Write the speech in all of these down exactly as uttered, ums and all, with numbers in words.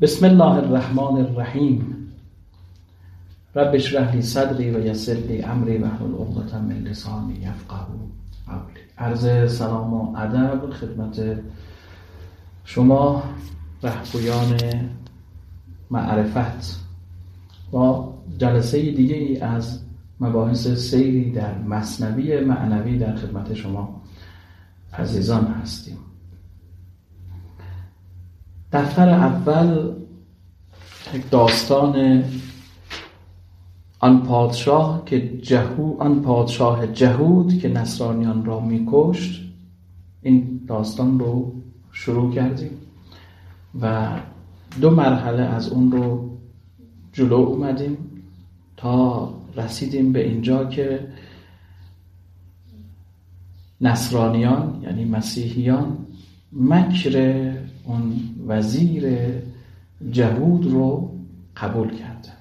بسم الله الرحمن الرحیم. رب اشرح لی صدری و یسر لی امری واحلل عقدة من لسانی یفقهوا قولی. عرض سلام و ادب خدمت شما رهگویان معرفت با جلسه دیگه ای از مباحث سیری در مثنوی معنوی در خدمت شما عزیزان هستیم. دفتر اول داستان آن پادشاه که جهود آن پادشاه جهود که نصرانیان را میکشت، این داستان رو شروع کردیم و دو مرحله از اون رو جلو اومدیم تا رسیدیم به اینجا که نصرانیان یعنی مسیحیان مکر اون وزیر جهود رو قبول کردند.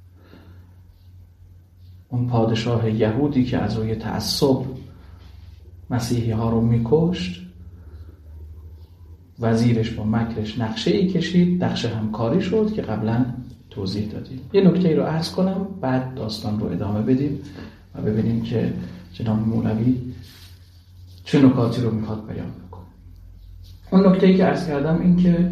اون پادشاه یهودی که از روی تعصب مسیحی ها رو میکشت، وزیرش با مکرش نقشه ای کشید، نقشه همکاری شد که قبلا توضیح دادیم. یه نکته ای رو عرض کنم بعد داستان رو ادامه بدیم و ببینیم که جناب مولوی چه نکاتی رو میخواد بیان بکنه. اون نکته ای که عرض کردم این که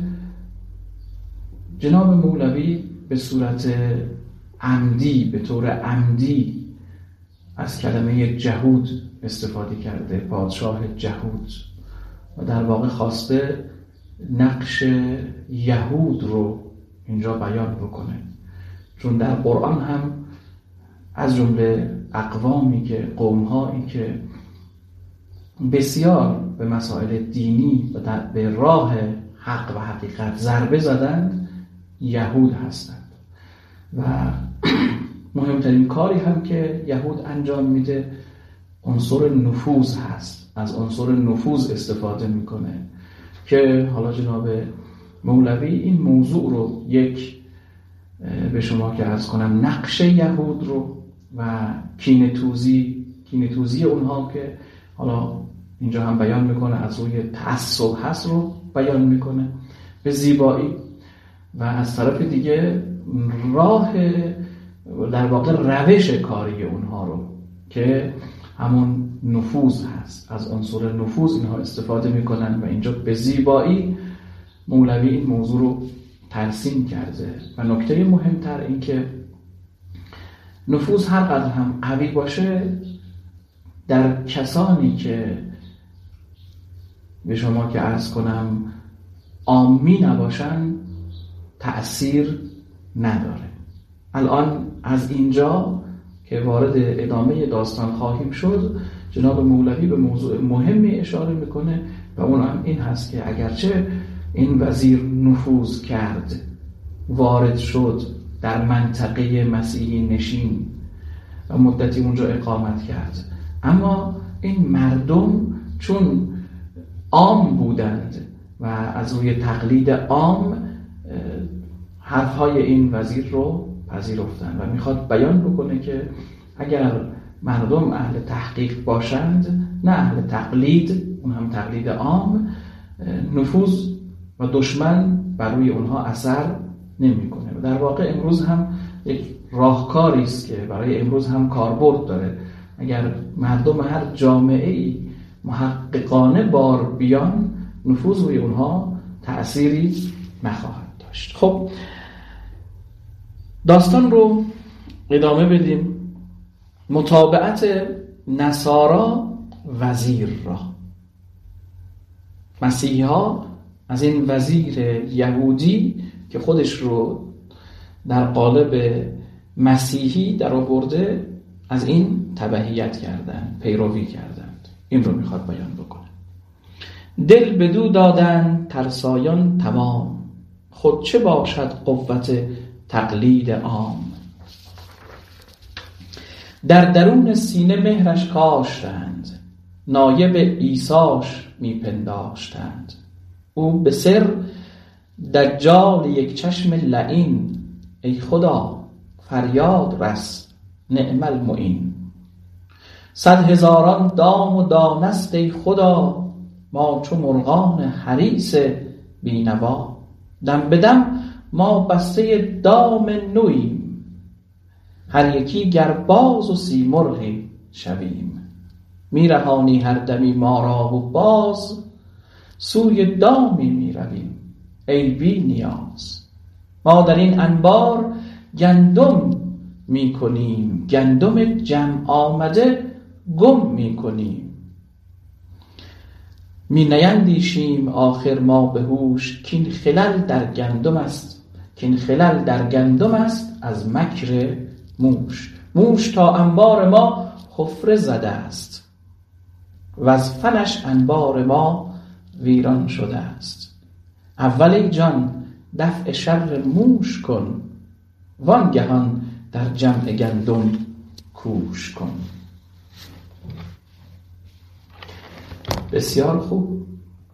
جناب مولوی به صورت عمدی، به طور عمدی از کلمه جهود استفاده کرده، پادشاه جهود، و در واقع خواسته نقش یهود رو اینجا بیان بکنه، چون در قرآن هم از جمله اقوامی که قوم‌هایی که بسیار به مسائل دینی و به راه حق و حقیقت ضربه زدند یهود هستند و مهمترین کاری هم که یهود انجام میده عنصر نفوذ هست. از عنصر نفوذ استفاده میکنه که حالا جناب مولوی این موضوع رو یک به شما که عرض کنم نقش یهود رو و کینه‌توزی کینه‌توزی اونها که حالا اینجا هم بیان میکنه از روی تعصب هست رو بیان میکنه به زیبایی، و از طرف دیگه راه در واقع روش کاری اونها رو که همون نفوذ هست، از عنصر نفوذ اینها استفاده میکنن و اینجا به زیبایی مولوی این موضوع رو ترسیم کرده. و نکته مهمتر این که نفوذ هر قدر هم قوی باشه در کسانی که به شما که عرض کنم عامی نباشن تأثیر نداره. الان از اینجا که وارد ادامه داستان خواهیم شد جناب مولوی به موضوع مهمی اشاره میکنه و اون هم این هست که اگرچه این وزیر نفوذ کرد، وارد شد در منطقه مسیحی نشین و مدتی اونجا اقامت کرد، اما این مردم چون عام بودند و از روی تقلید عام حرفهای این وزیر رو پذیرفتند و میخواد بیان بکنه که اگر مردم اهل تحقیق باشند نه اهل تقلید، اون هم تقلید عام، نفوذ و دشمن بر روی اونها اثر نمیکنه. و در واقع امروز هم یک راهکاری است که برای امروز هم کاربرد داره. اگر مردم هر جامعه‌ای محققانه بار بیان، نفوذ روی اونها تأثیری نخواهد داشت. خب داستان رو ادامه بدیم. متابعت نصارا وزیر را. مسیحی ها از این وزیر یهودی که خودش رو در قالب مسیحی در آورده از این تبعیت کردند، پیروی کردند. این رو میخواد بیان بکنه. دل بدو دادن ترسایان تمام، خود چه باشد قوت تقلید عام. در درون سینه مهرش کاشتند، نایب عیساش میپنداشتند. او به سر دجال یک چشم لعین، ای خدا فریاد رس نعم المعین. صد هزاران دام و دانست ای خدا، ما چو مرغان حریص بینوا. دم به دم ما بسته دام نویم، هر یکی گر باز و سیمرغی شویم. میرهانی هر دمی ما را و باز، سوی دامی میرویم ای بی نیاز. ما در این انبار گندم میکنیم، گندم جمع آمده گم میکنیم. می نیندیشیم آخر ما به هوش، کین خلل در گندم است، کین خلل در گندم است از مکر موش. موش تا انبار ما حفره زده است، و از فنش انبار ما ویران شده است. اول ای جان دفع شر موش کن، وانگهان در جمع گندم کوش کن. بسیار خوب.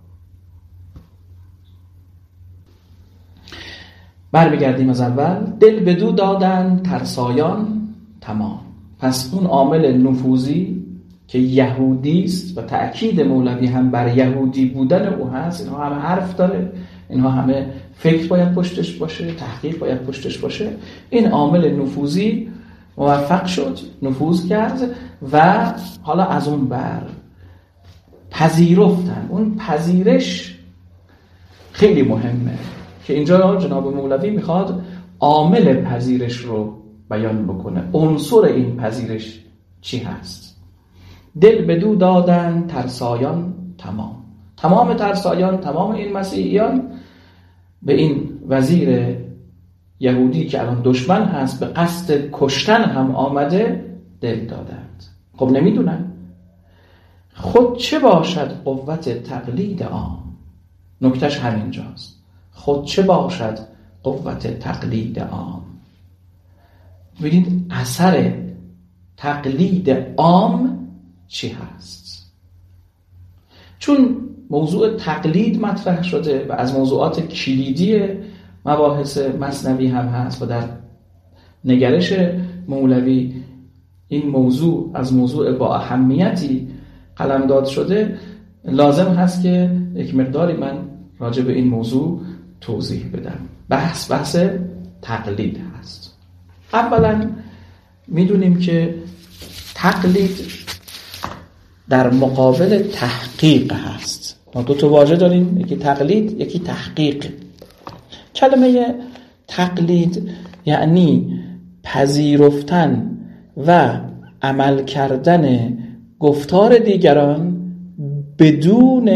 برمیگردیم از اول. دل بدو دادن ترسایان تمام. پس اون عامل نفوذی که یهودی است و تأکید مولوی هم بر یهودی بودن او هست، اینها همه حرف داره، اینها همه فکر باید پشتش باشه، تحقیق باید پشتش باشه. این عامل نفوذی موفق شد، نفوذ کرد و حالا از اون بر پذیرفتن. اون پذیرش خیلی مهمه که اینجا جناب مولوی میخواد عامل پذیرش رو بیان بکنه. عنصر این پذیرش چی هست؟ دل بدو دادن ترسایان تمام. تمام ترسایان، تمام این مسیحیان به این وزیر یهودی که الان دشمن هست به قصد کشتن هم آمده دل دادند. خب نمیدونن خود چه باشد قوت تقلید عام. نکتهش همینجاست. خود چه باشد قوت تقلید عام. ببینید اثر تقلید عام چی هست؟ چون موضوع تقلید مطرح شده و از موضوعات کلیدی مباحث مثنوی هم هست و در نگرش مولوی این موضوع از موضوع با اهمیتی قلمداد شده، لازم هست که یک مقداری من راجع به این موضوع توضیح بدم. بحث بحث تقلید هست. اولا میدونیم که تقلید در مقابل تحقیق هست. ما دو تا واژه داریم، یکی تقلید یکی تحقیق. کلمه تقلید یعنی پذیرفتن و عمل کردن گفتار دیگران بدون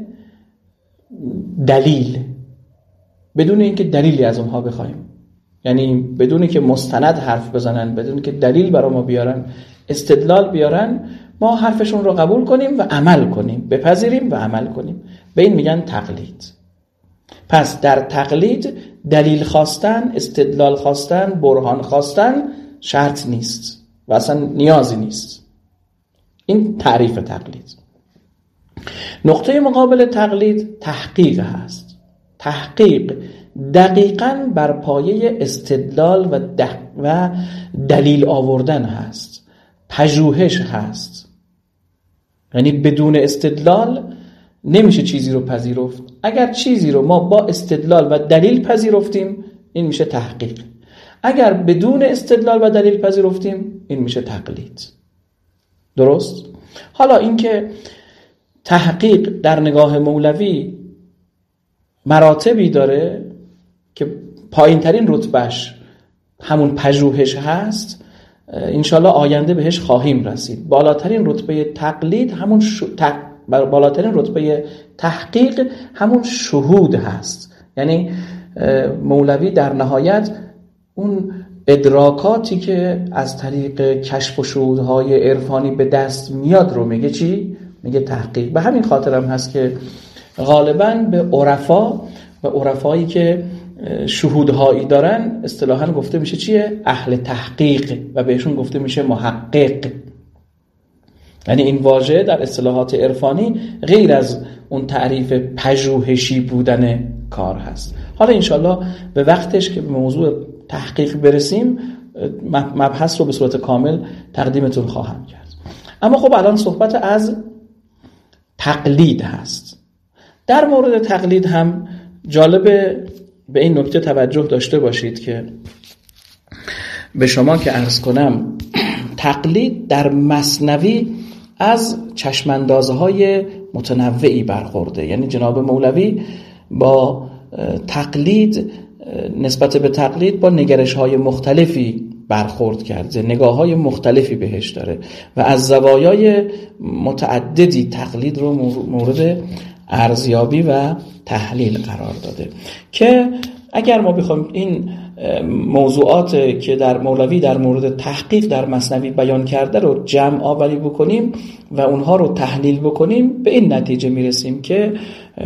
دلیل، بدون اینکه دلیلی از اونها بخوایم، یعنی بدون اینکه مستند حرف بزنن، بدون اینکه دلیل برای ما بیارن، استدلال بیارن، ما حرفشون رو قبول کنیم و عمل کنیم، بپذیریم و عمل کنیم. به این میگن تقلید. پس در تقلید دلیل خواستن، استدلال خواستن، برهان خواستن شرط نیست و اصلا نیازی نیست. این تعریف تقلید. نقطه مقابل تقلید تحقیق هست. تحقیق دقیقاً بر پایه استدلال و, و دلیل آوردن هست. پژوهش هست. یعنی بدون استدلال نمیشه چیزی رو پذیرفت. اگر چیزی رو ما با استدلال و دلیل پذیرفتیم این میشه تحقیق. اگر بدون استدلال و دلیل پذیرفتیم این میشه تقلید. درست؟ حالا اینکه تحقیق در نگاه مولوی مراتبی داره که پایین ترین رتبهش همون پژوهش هست، انشالله آینده بهش خواهیم رسید. بالاترین رتبه تقلید همون ش... تق... بالاترین رتبه تحقیق همون شهود هست. یعنی مولوی در نهایت اون ادراکاتی که از طریق کشف و شهودهای عرفانی به دست میاد رو میگه چی؟ میگه تحقیق. به همین خاطر هم هست که غالباً به عرفا و عرفایی که شهودهایی دارن اصطلاحاً گفته میشه چیه؟ اهل تحقیق و بهشون گفته میشه محقق. یعنی این واژه در اصطلاحات عرفانی غیر از اون تعریف پژوهشی بودن کار هست. حالا انشالله به وقتش که به موضوع تحقیق برسیم مبحث رو به صورت کامل تقدیمتون خواهم کرد. اما خب الان صحبت از تقلید هست. در مورد تقلید هم جالب به این نکته توجه داشته باشید که به شما که عرض کنم تقلید در مثنوی از چشماندازهای متنوعی برخورده. یعنی جناب مولوی با تقلید نسبت به تقلید با نگرش‌های مختلفی برخورد کرده، نگاه‌های مختلفی بهش داره و از زوایای متعددی تقلید رو مورد ارزیابی و تحلیل قرار داده که اگر ما بخوایم این موضوعات که در مولوی در مورد تحقیق در مثنوی بیان کرده رو جمع آوری بکنیم و اونها رو تحلیل بکنیم، به این نتیجه میرسیم که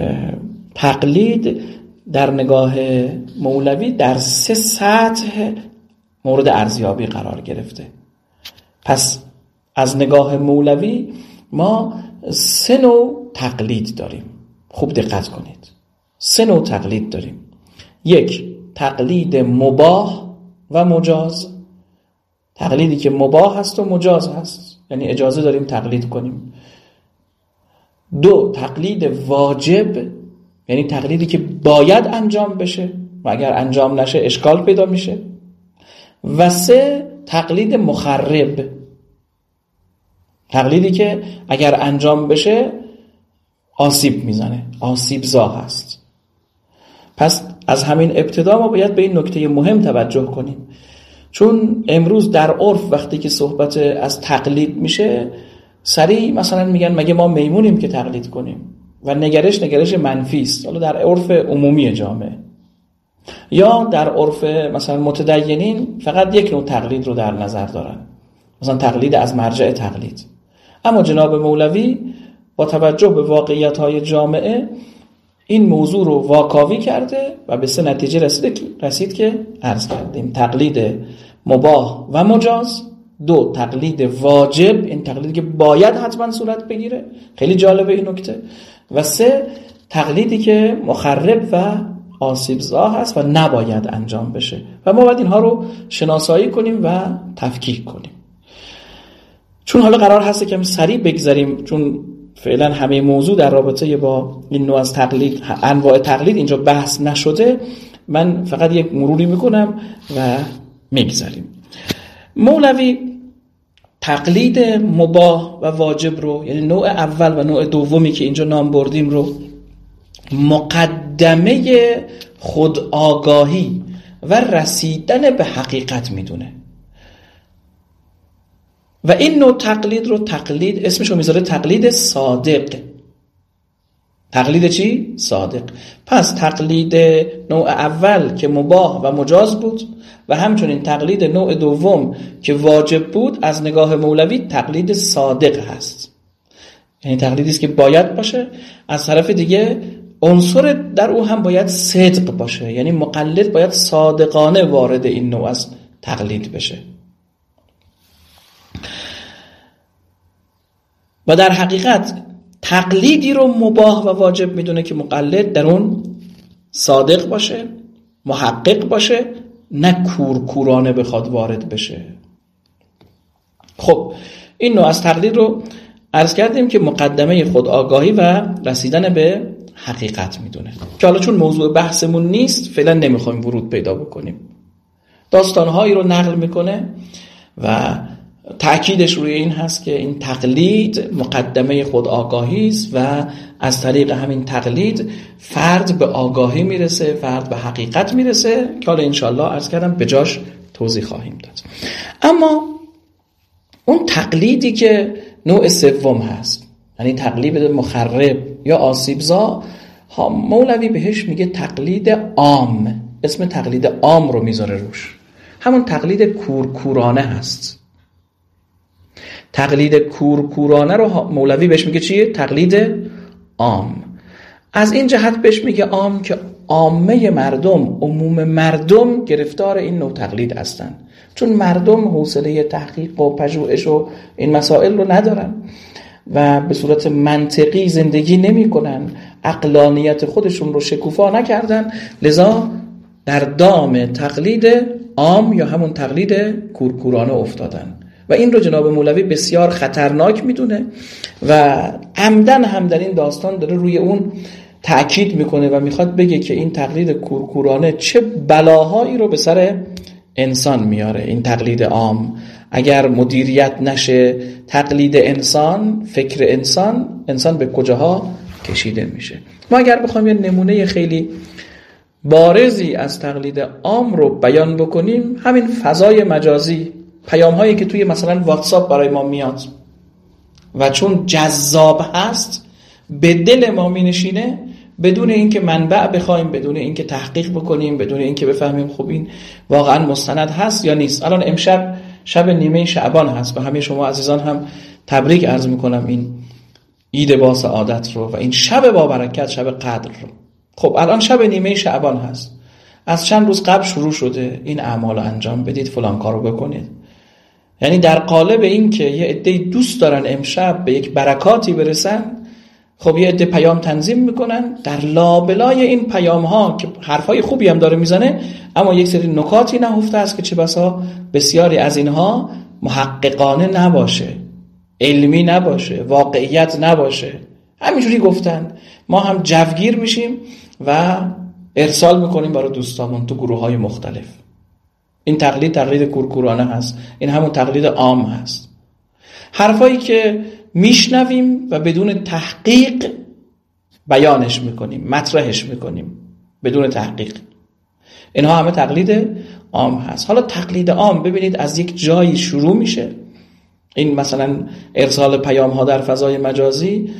تقلید در نگاه مولوی در سه سطح مورد ارزیابی قرار گرفته. پس از نگاه مولوی ما سه نوع تقلید داریم. خوب دقت کنید. سه نوع تقلید داریم. یک، تقلید مباح و مجاز. تقلیدی که مباح هست و مجاز هست، یعنی اجازه داریم تقلید کنیم. دو، تقلید واجب، یعنی تقلیدی که باید انجام بشه و اگر انجام نشه اشکال پیدا میشه. و سه، تقلید مخرب، تقلیدی که اگر انجام بشه آسیب میزنه، آسیب زا هست. پس از همین ابتدا ما باید به این نکته مهم توجه کنیم، چون امروز در عرف وقتی که صحبت از تقلید میشه سریع مثلا میگن مگه ما میمونیم که تقلید کنیم و نگرش نگرش منفی است، حالا در عرف عمومی جامعه. یا در عرف مثلا متدینین فقط یک نوع تقلید رو در نظر دارن، مثلا تقلید از مرجع تقلید. اما جناب مولوی با توجه به واقعیت‌های جامعه این موضوع رو واکاوی کرده و به سه نتیجه رسید, رسید که عرض کردیم: تقلید مباح و مجاز. دو، تقلید واجب، این تقلیدی که باید حتما صورت بگیره، خیلی جالبه این نکته. و سه، تقلیدی که مخرب و آسیبزا هست و نباید انجام بشه و ما باید اینها رو شناسایی کنیم و تفکیک کنیم. چون حالا قرار هست که سریع بگذاریم، چون فعلا همه موضوع در رابطه با این نوع از تقلید، انواع تقلید اینجا بحث نشده، من فقط یک مروری میکنم و میگذاریم. مولوی تقلید مباح و واجب رو، یعنی نوع اول و نوع دومی که اینجا نام بردیم رو، مقدمه خودآگاهی و رسیدن به حقیقت میدونه و این نوع تقلید رو تقلید اسمش رو میذاره تقلید صادق. تقلید چی؟ صادق. پس تقلید نوع اول که مباح و مجاز بود و همچنین تقلید نوع دوم که واجب بود، از نگاه مولوی تقلید صادق هست، یعنی تقلیدی است که باید باشه. از طرف دیگه عنصر در او هم باید صدق باشه، یعنی مقلد باید صادقانه وارد این نوع از تقلید بشه. و در حقیقت تقلیدی رو مباح و واجب میدونه که مقلد در اون صادق باشه، محقق باشه، نه کورکورانه بخواد وارد بشه. خب این نوع از تقلید رو عرض کردیم که مقدمه خودآگاهی و رسیدن به حقیقت میدونه، که حالا چون موضوع بحثمون نیست فعلا نمیخوایم ورود پیدا بکنیم. داستانهایی رو نقل میکنه و تأکیدش روی این هست که این تقلید مقدمه خودآگاهی است و از طریق همین تقلید فرد به آگاهی میرسه، فرد به حقیقت میرسه، که حالا انشالله عرض کردم به جاش توضیح خواهیم داد. اما اون تقلیدی که نوع سوم هست، یعنی تقلید مخرب یا آسیبزا، مولوی بهش میگه تقلید عام. اسم تقلید عام رو میذاره روش، همون تقلید کورکورانه هست. تقلید کورکورانه رو مولوی بهش میگه چیه؟ تقلید عام. از این جهت بهش میگه عام که عامه مردم، عموم مردم گرفتار این نوع تقلید هستن، چون مردم حوصله تحقیق و پژوهش و این مسائل رو ندارن و به صورت منطقی زندگی نمی کنن، عقلانیت خودشون رو شکوفا نکردن، لذا در دام تقلید عام یا همون تقلید کورکورانه افتادن و این رو جناب مولوی بسیار خطرناک میدونه و عمدن هم در این داستان داره روی اون تأکید میکنه و میخواد بگه که این تقلید کورکورانه چه بلاهایی رو به سر انسان میاره. این تقلید عام اگر مدیریت نشه، تقلید انسان، فکر انسان، انسان به کجاها کشیده میشه. ما اگر بخوایم یه نمونه خیلی بارزی از تقلید عام رو بیان بکنیم، همین فضای مجازی، پیام هایی که توی مثلا واتساپ برای ما میاد و چون جذاب هست به دل ما می نشینه، بدون اینکه منبع بخوایم، بدون اینکه تحقیق بکنیم، بدون اینکه بفهمیم خب این واقعا مستند هست یا نیست. الان امشب شب نیمه شعبان هست و همه شما عزیزان هم تبریک عرض میکنم این عید با سعادت رو و این شب با برکت، شب قدر رو. خب الان شب نیمه شعبان هست، از چند روز قبل شروع شده این اعمال رو انجام بدید، فلان کارو بکنید. یعنی در قالب این که یه عده دوست دارن امشب به یک برکاتی برسن، خب یه عده پیام تنظیم میکنن، در لابلای این پیام ها که حرفای خوبی هم داره میزنه، اما یک سری نکاتی نهفته است که چه بسا بسیاری از اینها محققانه نباشه، علمی نباشه، واقعیت نباشه، همینجوری گفتن. ما هم جوگیر میشیم و ارسال میکنیم برای دوستامون تو گروه های مختلف. این تقلید تقلید کورکورانه هست، این همون تقلید عام هست. حرفایی که میشنویم و بدون تحقیق بیانش میکنیم، مطرحش میکنیم بدون تحقیق، اینها همه تقلید عام هست. حالا تقلید عام ببینید از یک جایی شروع میشه، این مثلا ارسال پیام ها در فضای مجازی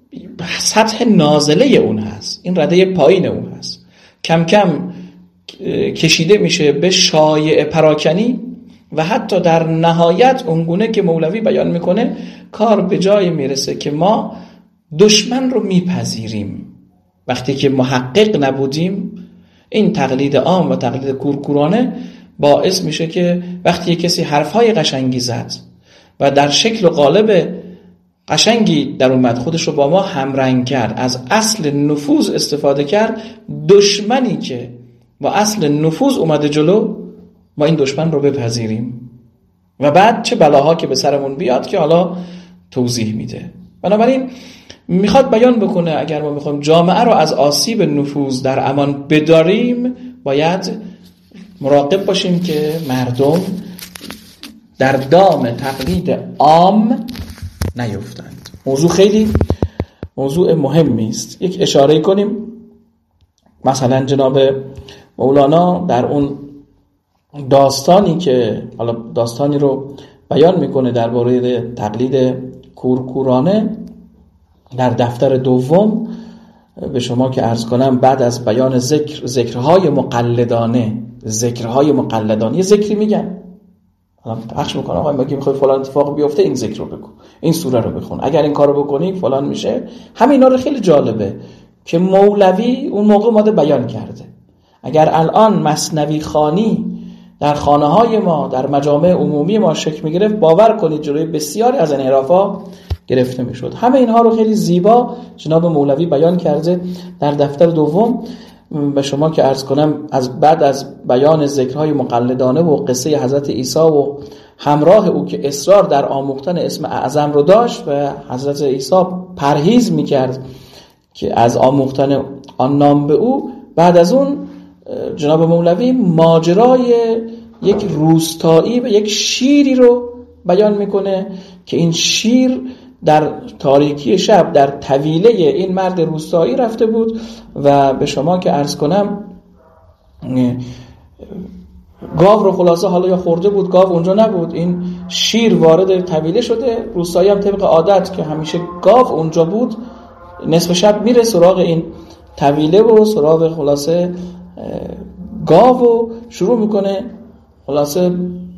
سطح نازله اون هست، این رده پایین اون هست، کم کم کشیده میشه به شایعه پراکنی و حتی در نهایت اونگونه که مولوی بیان میکنه کار به جای میرسه که ما دشمن رو میپذیریم. وقتی که محقق نبودیم، این تقلید عام و تقلید کورکورانه باعث میشه که وقتی کسی حرفهای قشنگی زد و در شکل و قالب قشنگی در اومد، خودش رو با ما همرنگ کرد، از اصل نفوذ استفاده کرد، دشمنی که با اصل نفوذ اومده جلو، ما این دشمن رو بپذیریم و بعد چه بلاها که به سرمون بیاد که حالا توضیح میده. بنابراین میخواد بیان بکنه اگر ما میخوایم جامعه رو از آسیب نفوذ در امان بداریم، باید مراقب باشیم که مردم در دام تقلید عام نیفتند. موضوع خیلی موضوع مهمی است. یک اشاره کنیم، مثلا جناب مولانا در اون داستانی که حالا داستانی رو بیان میکنه درباره تقلید کورکورانه در دفتر دوم، به شما که عرض کنم بعد از بیان ذکر ذکرهای مقلدانه ذکرهای مقلدانه یه ذکری میگن، الان پخش میکنه آقا ما که میخوای فلان اتفاق بیفته این ذکر رو بگو، این سوره رو بخون، اگر این کارو بکنی فلان میشه. همینا رو خیلی جالبه که مولوی اون موقع اومده بیان کرده. اگر الان مثنوی خوانی در خانه‌های ما، در مجامع عمومی ما شکل می‌گرفت، باور کنید جلوی بسیاری از انحرافا گرفته می‌شد. همه اینها رو خیلی زیبا جناب مولوی بیان کرده در دفتر دوم. به شما که عرض کنم از بعد از بیان ذکرهای مقلدانه و قصه حضرت عیسی و همراه او که اصرار در آموختن اسم اعظم رو داشت و حضرت عیسی پرهیز می‌کرد که از آموختن آن نام به او، بعد از اون جناب مولوی ماجرای یک روستایی و یک شیری رو بیان میکنه که این شیر در تاریکی شب در طویله این مرد روستایی رفته بود و به شما که عرض کنم گاو رو خلاصه حالا یا خورده بود، گاو اونجا نبود، این شیر وارد طویله شده. روستایی هم طبق عادت که همیشه گاو اونجا بود، نصف شب میره سراغ این طویله و سراغ خلاصه گاو و شروع میکنه خلاصه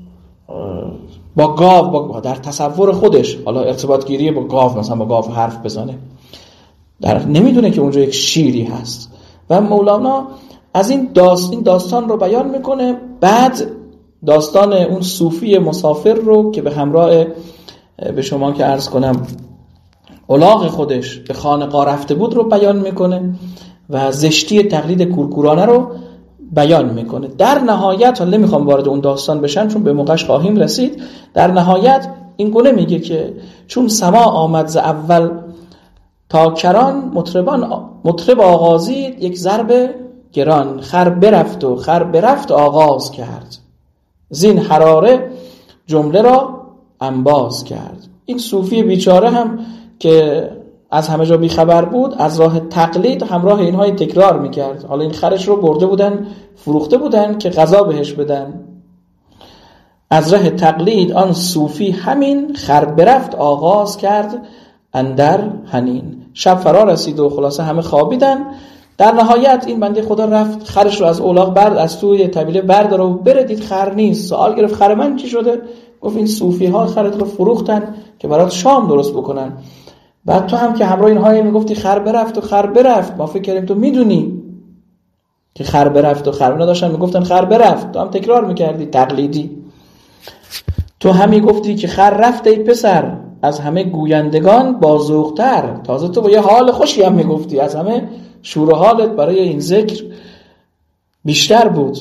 با گاو با در تصور خودش حالا ارتباط گیری با گاو، مثلا با گاو حرف بزنه، در نمیدونه که اونجا یک شیری هست. و مولانا از این داستان این داستان رو بیان میکنه. بعد داستان اون صوفی مسافر رو که به همراه به شما که عرض کنم الاغ خودش به خانقاه رفته بود رو بیان میکنه و زشتی تقلید کورکورانه رو بیان میکنه. در نهایت، حالا نمیخوام وارد اون داستان بشم چون به موقعش خواهیم رسید، در نهایت این گونه میگه که چون سما آمد ز اول تا کران مطربان مطرب آغازید، یک ضرب گران. خر برفت و خر برفت آغاز کرد، زین حراره جمله را انباز کرد. این صوفی بیچاره هم که از همه جا بیخبر بود، از راه تقلید همراه اینهای تکرار میکرد. حالا این خرش رو برده بودن فروخته بودن که غذا بهش بدن. از راه تقلید آن صوفی همین، خر برفت آغاز کرد اندر حنین. شب فرا رسید و خلاصه همه خوابیدن. در نهایت این بنده خدا رفت خرش رو از اولاغ برد، از توی طویله برداره و بره، دید خر نیست. سوال گرفت خر من چی شده؟ گفت این صوفی ها خرت رو فروختن که برات شام درست بکنن. بعد تو هم که همراه اینها میگفتی خر برفت و خر برفت، ما فکر کردیم تو میدونی که خر برفت و خر نداشتن میگفتن خر برفت، تو هم تکرار میکردی تقلیدی. تو هم میگفتی که خر رفت ای پسر، از همه گویندگان بازوقتر. تازه تو با یه حال خوشی هم میگفتی، از همه شور و حالت برای این ذکر بیشتر بود.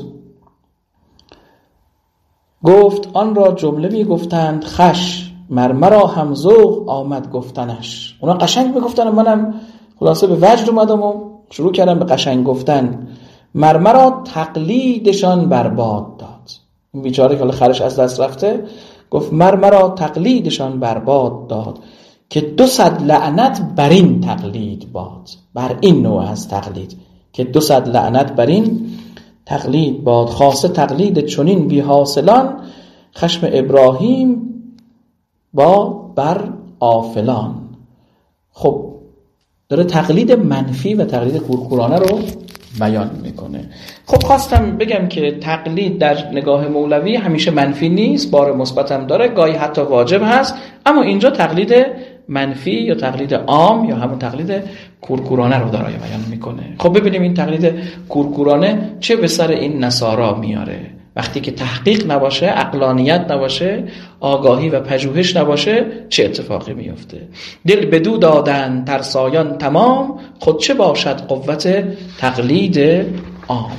گفت آن را جمله میگفتند خش، مرمرا هم ذوق آمد گفتنش. اونا قشنگ میگفتن، منم خلاصه به وجد اومدم و شروع کردم به قشنگ گفتن. مرمرا تقلیدشان برباد داد. این بیچاره که خرش از دست رفته گفت مرمرا تقلیدشان برباد داد، که دو صد لعنت بر این تقلید باد. بر این نوع از تقلید که دو صد لعنت بر این تقلید باد. خاصه تقلید چنین بی حاصلان، خشم ابراهیم با بر آفلان. خب داره تقلید منفی و تقلید کورکورانه رو بیان میکنه. خب خواستم بگم که تقلید در نگاه مولوی همیشه منفی نیست، بار مثبت هم داره، گاهی حتی واجب هست، اما اینجا تقلید منفی یا تقلید عام یا همون تقلید کورکورانه رو داره بیان میکنه. خب ببینیم این تقلید کورکورانه چه به سر این نصارا میاره. وقتی که تحقیق نباشه، عقلانیت نباشه، آگاهی و پژوهش نباشه، چه اتفاقی میفته؟ دل بدو دادن ترسایان تمام، خود چه باشد قوت تقلید عام.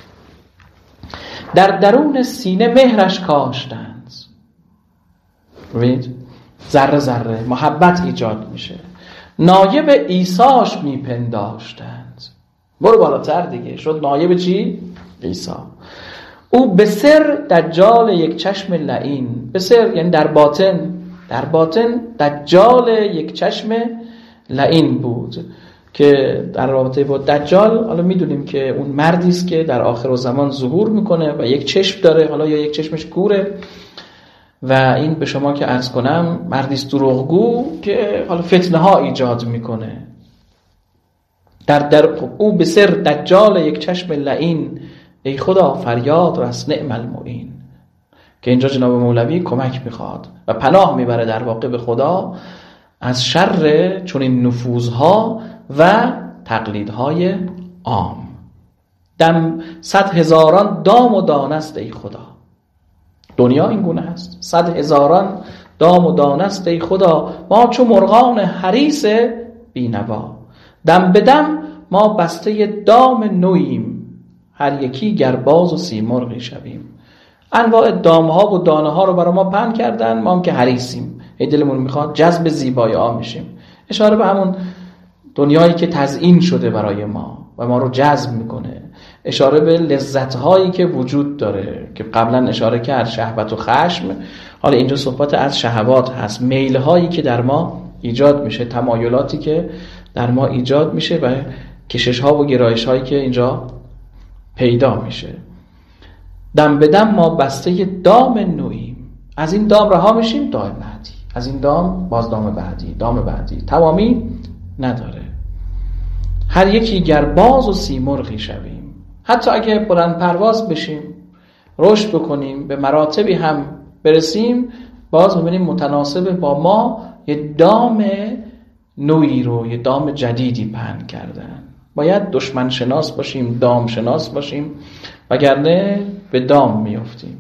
در درون سینه مهرش کاشتند. ببینید ذره ذره محبت ایجاد میشه. نایب عیساش میپنداشتند. برو بالاتر دیگه، شد نایب چی؟ عیسی. او به سر دجال یک چشم لعین. به سر یعنی در باطن، در باطن دجال یک چشم لعین بود که در رابطه با دجال حالا میدونیم که اون مردی است که در آخر زمان ظهور میکنه و یک چشم داره، حالا یا یک چشمش کوره و این به شما که عرض کنم مردی است دروغگو که حالا فتنه ها ایجاد میکنه. در در او به سر دجال یک چشم لعین، ای خدا فریاد رس نعم المعین. که اینجا جناب مولوی کمک میخواد و پناه میبره در واقع به خدا از شر چنین نفوذها و تقلیدهای عام. دم صد هزاران دام و دانست ای خدا. دنیا این گونه هست، صد هزاران دام و دانست ای خدا، ما چو مرغان حریص بینوا. دم به دم ما بسته دام نوییم، هر یکی گرباز و سیمرغی شویم. انواع دامها و دانه ها رو برای ما پهن کردن، ما هم که حریصیم، ای دلمون میخواد جذب زیبایی ها میشیم. اشاره به همون دنیایی که تزیین شده برای ما و ما رو جذب میکنه، اشاره به لذت هایی که وجود داره که قبلا اشاره کرد، شهوت و خشم. حالا اینجا صحبت از شهوات هست، میل هایی که در ما ایجاد میشه، تمایلاتی که در ما ایجاد میشه و کشش ها و گرایش هایی که اینجا پیدا میشه. دم به دم ما بسته دام نوییم. از این دام رها میشیم، دام بعدی، از این دام باز دام بعدی، دام بعدی، تمامی نداره. هر یکی گرباز و سیمرغی شویم. حتی اگه بلند پرواز بشیم، رشد بکنیم، به مراتبی هم برسیم، باز میبینیم متناسب با ما یه دام نوعی رو، یه دام جدیدی پهن کردن. باید دشمن شناس باشیم، دام شناس باشیم، وگرنه به دام میافتیم.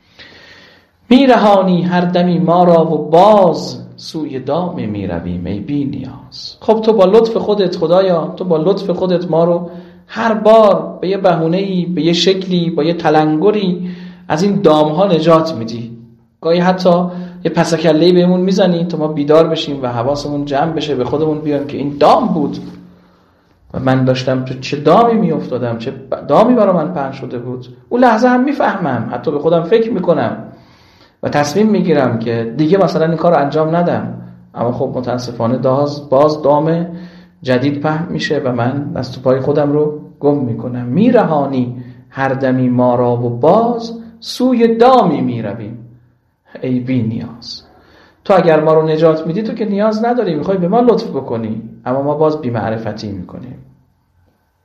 میرهانی هر دمی ما را و باز، سوی دام میرویم ای بی نیاز. خب تو با لطف خودت خدایا، تو با لطف خودت ما رو هر بار به یه بهونه‌ای، به یه شکلی، با یه تلنگری از این دامها نجات میدی. گاهی حتی یه پسکله‌ای بهمون میزنی تا ما بیدار بشیم و حواسمون جمع بشه، به خودمون بیایم که این دام بود و من داشتم تو چه دامی میافتادم، چه دامی برای من پهن شده بود. اون لحظه هم میفهمم، حتی به خودم فکر میکنم و تصمیم میگیرم که دیگه مثلا این کار رو انجام ندم. اما خب متاسفانه باز باز دام جدید پهن میشه و من دست و پای خودم رو گم میکنم. میرهانی هر دمی ما را و باز سوی دامی میرویم ای بی نیاز. تو اگر ما رو نجات میدی تو که نیاز نداری، میخوای به ما لطف بکنی، اما ما باز بی معرفتی میکنیم.